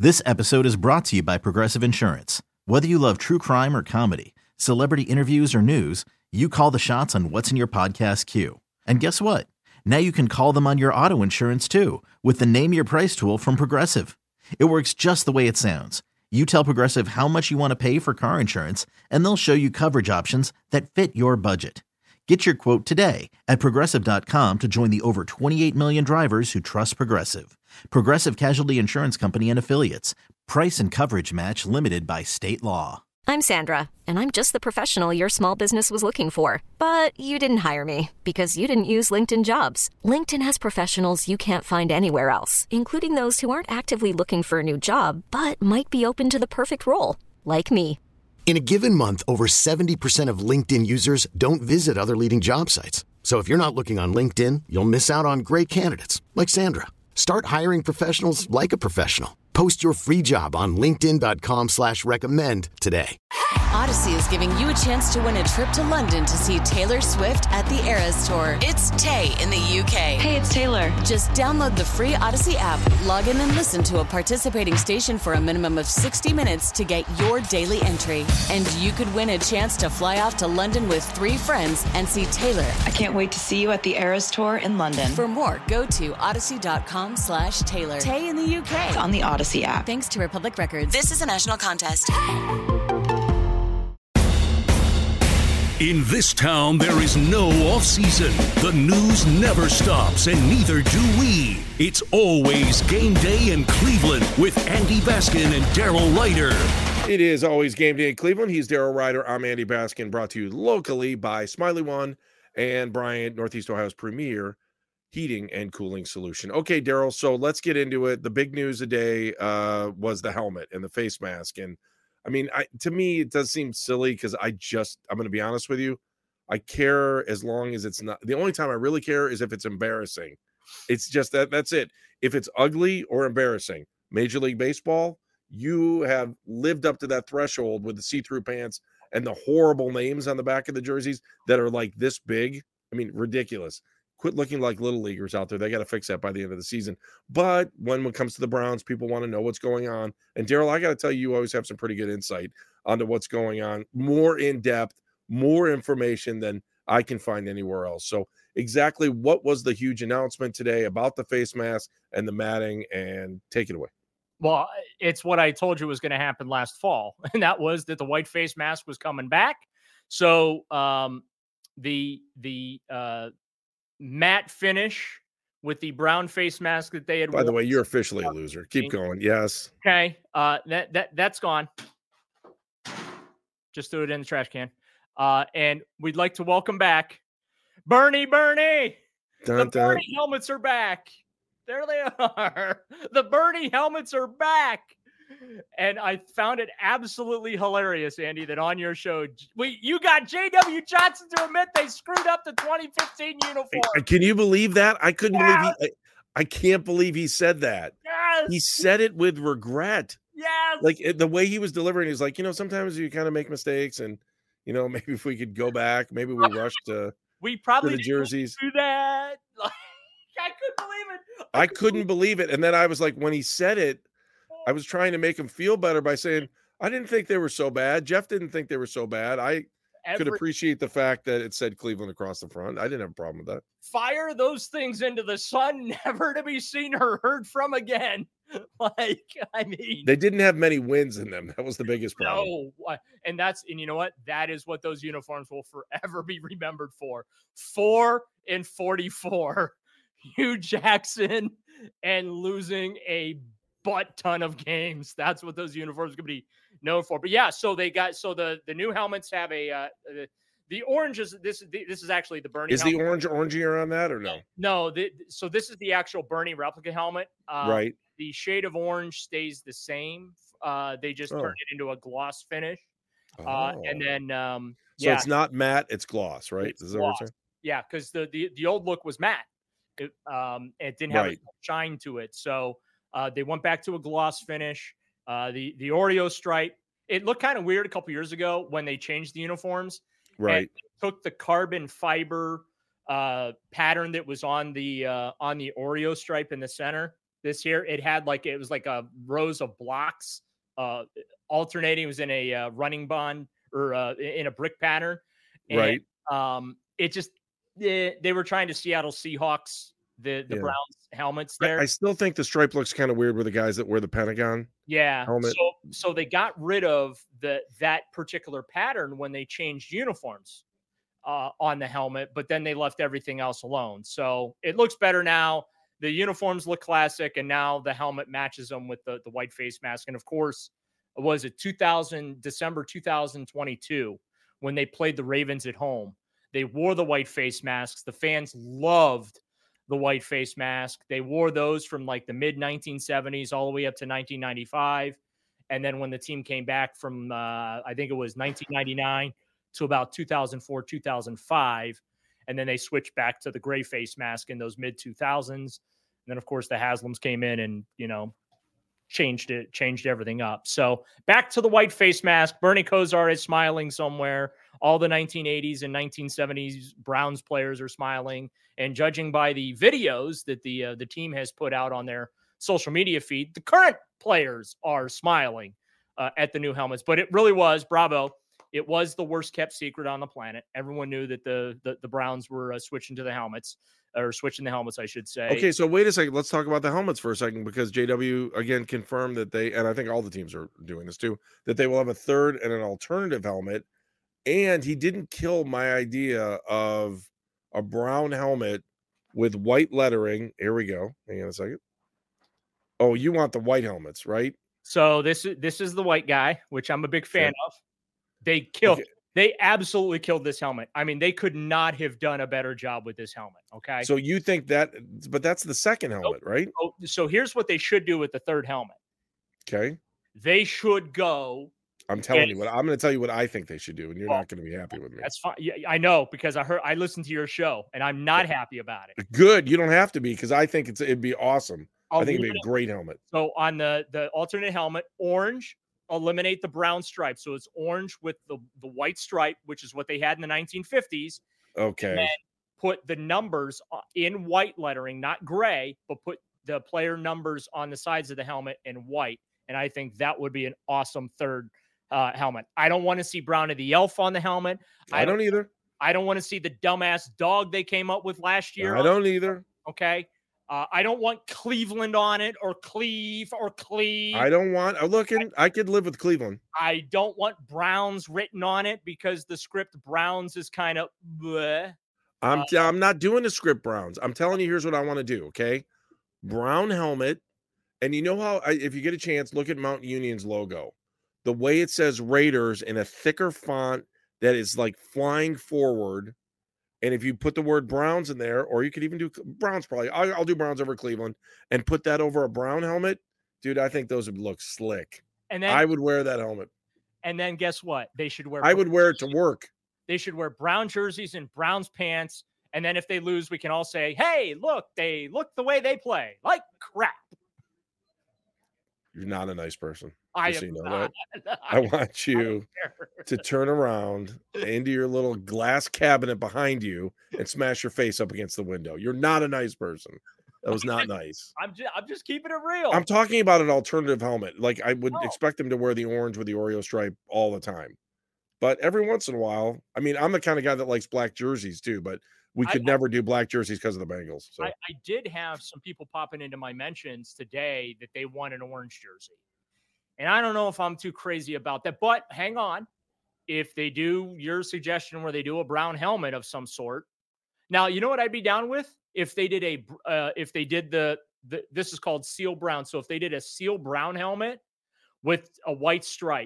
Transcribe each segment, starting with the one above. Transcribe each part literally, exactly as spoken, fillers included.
This episode is brought to you by Progressive Insurance. Whether you love true crime or comedy, celebrity interviews or news, you call the shots on what's in your podcast queue. And guess what? Now you can call them on your auto insurance too with the Name Your Price tool from Progressive. It works just the way it sounds. You tell Progressive how much you want to pay for car insurance, and they'll show you coverage options that fit your budget. Get your quote today at progressive dot com to join the over twenty-eight million drivers who trust Progressive. Progressive Casualty Insurance Company and Affiliates. Price and coverage match limited by state law. I'm Sandra, and I'm just the professional your small business was looking for. But you didn't hire me because you didn't use LinkedIn Jobs. LinkedIn has professionals you can't find anywhere else, including those who aren't actively looking for a new job, but might be open to the perfect role, like me. In a given month, over seventy percent of LinkedIn users don't visit other leading job sites. So if you're not looking on LinkedIn, you'll miss out on great candidates like Sandra. Start hiring professionals like a professional. Post your free job on linkedin dot com slash recommend today. Odyssey is giving you a chance to win a trip to London to see Taylor Swift at the Eras Tour. It's Tay in the U K. Hey, it's Taylor. Just download the free Odyssey app, log in and listen to a participating station for a minimum of sixty minutes to get your daily entry. And you could win a chance to fly off to London with three friends and see Taylor. I can't wait to see you at the Eras Tour in London. For more, go to odyssey dot com slash Taylor. Tay in the U K. It's on the Odyssey app. Thanks to Republic Records. This is a national contest. In this town, there is no off-season. The news never stops, and neither do we. It's always game day in Cleveland with Andy Baskin and Daryl Ryder. It is always game day in Cleveland. He's Daryl Ryder. I'm Andy Baskin, brought to you locally by Smiley One and Bryant, Northeast Ohio's premier heating and cooling solution. Okay, Daryl, so let's get into it. The big news today uh, was the helmet and the face mask, and I mean, I, to me, it does seem silly because I just, I'm going to be honest with you. I care as long as it's not, the only time I really care is if it's embarrassing. It's just that, that's it. If it's ugly or embarrassing, Major League Baseball, you have lived up to that threshold with the see-through pants and the horrible names on the back of the jerseys that are like this big. I mean, ridiculous. Quit looking like little leaguers out there. They got to fix that by the end of the season. But when it comes to the Browns, people want to know what's going on. And Daryl, I got to tell you, you always have some pretty good insight onto what's going on, more in depth, more information than I can find anywhere else. So exactly what was the huge announcement today about the face mask and the matting, and take it away. Well, it's what I told you was going to happen last fall. And that was that the white face mask was coming back. So um, the, the, uh, matte finish with the brown face mask that they had. By the way, you're officially a loser. Keep going. Yes. Okay. Uh, that that that's gone. Just threw it in the trash can. Uh, and we'd like to welcome back Bernie. Bernie. Dun, the dun. Bernie helmets are back. There they are. The Bernie helmets are back. And I found it absolutely hilarious, Andy, that on your show, we you got J W Johnson to admit they screwed up the twenty fifteen uniform. Can you believe that? I couldn't yes. believe he. I, I can't believe he said that. Yes. He said it with regret. Yes. Like the way he was delivering, he's like, you know, sometimes you kind of make mistakes, and you know, maybe if we could go back, maybe we rushed to. We probably to the jerseys. Do that. Like, I couldn't believe it. I, I couldn't believe it, and then I was like, when he said it. I was trying to make him feel better by saying, I didn't think they were so bad. Jeff didn't think they were so bad. I Every, could appreciate the fact that it said Cleveland across the front. I didn't have a problem with that. Fire those things into the sun, never to be seen or heard from again. Like, I mean. They didn't have many wins in them. That was the biggest problem. No. And that's, and you know what? That is what those uniforms will forever be remembered for. Four and forty-four. Hugh Jackson and losing a butt ton of games. That's what those uniforms could be known for. But yeah, so they got so the the new helmets have a uh, the, the orange is this this is actually the Bernie. Is helmet. the orange orangier on that or no? No, the, so this is the actual Bernie replica helmet. Um, right. The shade of orange stays the same. Uh, they just oh. turned it into a gloss finish. Oh. Uh, and then um, so yeah, it's not matte, it's gloss, right? It's is that gloss. what Yeah, because the, the the old look was matte. It, um, it didn't have right. a shine to it, so. Uh, they went back to a gloss finish. Uh, the the Oreo stripe. It looked kind of weird a couple years ago when they changed the uniforms. Right. Took the carbon fiber uh, pattern that was on the uh, on the Oreo stripe in the center this year. It had like, it was like a rows of blocks uh, alternating. It was in a uh, running bond or uh, in a brick pattern. And, right. Um, it just, they, they were trying to Seattle Seahawks the the yeah. Browns helmets there. I, I still think the stripe looks kind of weird with the guys that wear the Pentagon. Yeah. Helmet. So so they got rid of the that particular pattern when they changed uniforms uh, on the helmet, but then they left everything else alone. So it looks better now. The uniforms look classic, and now the helmet matches them with the, the white face mask. And of course, was it two thousand December two thousand twenty-two when they played the Ravens at home? They wore the white face masks. The fans loved the white face mask. They wore those from like the mid nineteen seventies all the way up to nineteen ninety-five. And then when the team came back from, uh, I think it was nineteen ninety-nine to about two thousand four, two thousand five. And then they switched back to the gray face mask in those mid two thousands. And then of course the Haslams came in and, you know, changed it, changed everything up. So back to the white face mask. Bernie Kosar is smiling somewhere. All the nineteen eighties and nineteen seventies Browns players are smiling. And judging by the videos that the uh, the team has put out on their social media feed, the current players are smiling uh, at the new helmets. But it really was, bravo, it was the worst kept secret on the planet. Everyone knew that the the, the Browns were uh, switching to the helmets, or switching the helmets, I should say. Okay, so wait a second. Let's talk about the helmets for a second, because J W, again, confirmed that they, and I think all the teams are doing this too, that they will have a third and an alternative helmet. And he didn't kill my idea of a brown helmet with white lettering. Here we go. Hang on a second. Oh, you want the white helmets, right? So this is this is the white guy, which I'm a big fan okay. of. They killed. Okay. They absolutely killed this helmet. I mean, they could not have done a better job with this helmet. Okay. So you think that, but that's the second helmet, oh, right? Oh, so here's what they should do with the third helmet. Okay. They should go. I'm telling you what I'm going to tell you what I think they should do, and you're oh, not going to be happy with me. That's fine. Yeah, I know, because I heard I listened to your show, and I'm not happy about it. Good. You don't have to be, because I think it's it'd be awesome. I'll I think it'd be a great helmet. So on the the alternate helmet, orange, eliminate the brown stripe. So it's orange with the, the white stripe, which is what they had in the nineteen fifties. Okay. And then put the numbers in white lettering, not gray, but put the player numbers on the sides of the helmet in white. And I think that would be an awesome third uh, helmet. I don't want to see Brownie the Elf on the helmet. I, I don't, don't either. I don't want to see the dumbass dog they came up with last year. I don't either. Okay. Uh, I don't want Cleveland on it, or Cleve or Cleve. I don't want. I'm looking. I, I could live with Cleveland. I don't want Browns written on it, because the script Browns is kind of bleh. I'm uh, I'm not doing the script Browns. I'm telling you, here's what I want to do. Okay, brown helmet, and you know how I, if you get a chance, look at Mount Union's logo. The way it says Raiders in a thicker font that is like flying forward. And if you put the word Browns in there, or you could even do Browns, probably I'll, I'll do Browns over Cleveland, and put that over a brown helmet, dude. I think those would look slick. And then I would wear that helmet. And then guess what? They should wear. I would wear it to work. They should wear brown jerseys and Browns pants. And then if they lose, we can all say, "Hey, look, they look the way they play like crap." You're not a nice person. I am you know not. That. I want you I to turn around into your little glass cabinet behind you and smash your face up against the window. You're not a nice person. That was not nice. I'm just, I'm just keeping it real. I'm talking about an alternative helmet. Like, I would oh. expect them to wear the orange with the Oreo stripe all the time. But every once in a while, I mean, I'm the kind of guy that likes black jerseys too, but we could I, never do black jerseys because of the Bengals. So I, I did have some people popping into my mentions today that they want an orange jersey. And I don't know if I'm too crazy about that, but hang on. If they do your suggestion where they do a brown helmet of some sort. Now, you know what I'd be down with? If they did a, uh, if they did the, the, this is called seal brown. So if they did a seal brown helmet with a white stripe,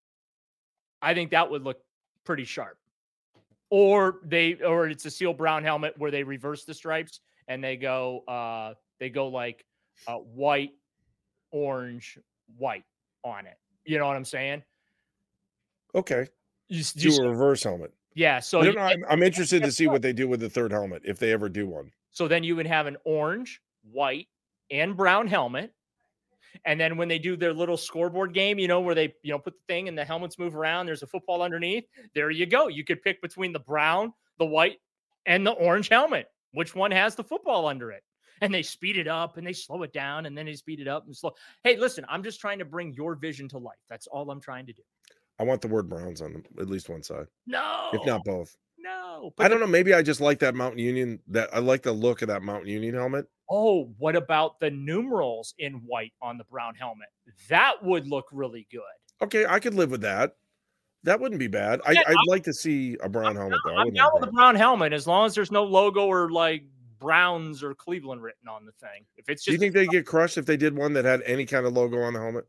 I think that would look pretty sharp. Or they, or it's a seal brown helmet where they reverse the stripes and they go, uh, they go like uh, white, orange, white on it. You know what I'm saying? Okay. You, do you, a reverse helmet. Yeah. So you know, I'm, I'm interested to see what they do with the third helmet, if they ever do one. So then you would have an orange, white, and brown helmet. And then when they do their little scoreboard game, you know, where they, you know, put the thing and the helmets move around, there's a football underneath. There you go. You could pick between the brown, the white, and the orange helmet. Which one has the football under it? and they speed it up and they slow it down and then they speed it up and slow. Hey, listen, I'm just trying to bring your vision to life. That's all I'm trying to do. I want the word Browns on at least one side. No. If not both. No. I don't know. Maybe I just like that Mountain Union. That I like the look of that Mountain Union helmet. Oh, what about the numerals in white on the brown helmet? That would look really good. Okay, I could live with that. That wouldn't be bad. I, Yeah, I'd I'm- like to see a brown I'm helmet, down, though. I I'm wouldn't down have with the brown. brown helmet as long as there's no logo or like Browns or Cleveland written on the thing. If it's Do just you think they get crushed if they did one that had any kind of logo on the helmet?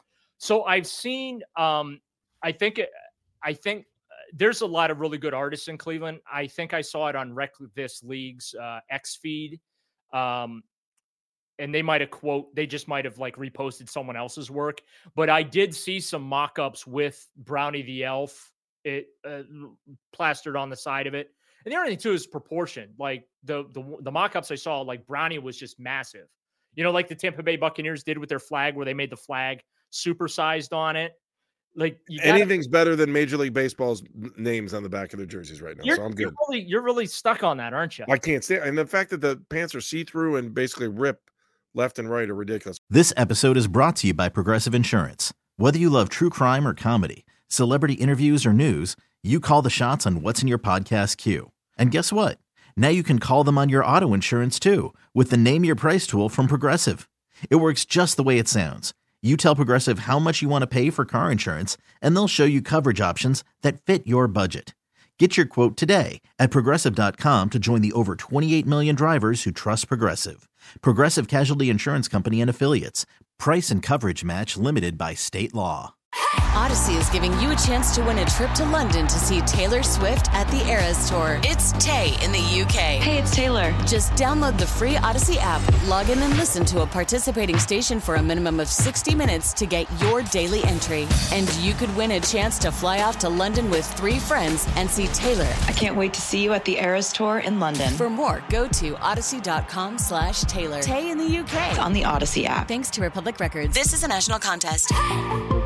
so I've seen um I think it, I think uh, there's a lot of really good artists in Cleveland. I think I saw it on Rec This League's uh, X feed. Um and they might have quote, they just might have like reposted someone else's work. But I did see some mock-ups with Brownie the Elf, it uh, plastered on the side of it. And the other thing too is proportion. Like the the the mock-ups I saw, like Brownie was just massive. You know, like the Tampa Bay Buccaneers did with their flag, where they made the flag supersized on it. Like you gotta, Anything's better than Major League Baseball's n- names on the back of their jerseys right now. you're, So I'm you're good. really you're really stuck on that, aren't you? I can't stand, and the fact that the pants are see-through and basically rip left and right are ridiculous. This episode is brought to you by Progressive Insurance. Whether you love true crime or comedy, celebrity interviews or news, you call the shots on what's in your podcast queue. And guess what? Now you can call them on your auto insurance too with the Name Your Price tool from Progressive. It works just the way it sounds. You tell Progressive how much you want to pay for car insurance, and they'll show you coverage options that fit your budget. Get your quote today at Progressive dot com to join the over twenty-eight million drivers who trust Progressive. Progressive Casualty Insurance Company and Affiliates. Price and coverage match limited by state law. Odyssey is giving you a chance to win a trip to London to see Taylor Swift at the Eras Tour. It's Tay in the U K. Hey, it's Taylor. Just download the free Odyssey app, log in and listen to a participating station for a minimum of sixty minutes to get your daily entry. And you could win a chance to fly off to London with three friends and see Taylor. I can't wait to see you at the Eras Tour in London. For more, go to odyssey.com slash Taylor. Tay in the U K. It's on the Odyssey app. Thanks to Republic Records. This is a national contest.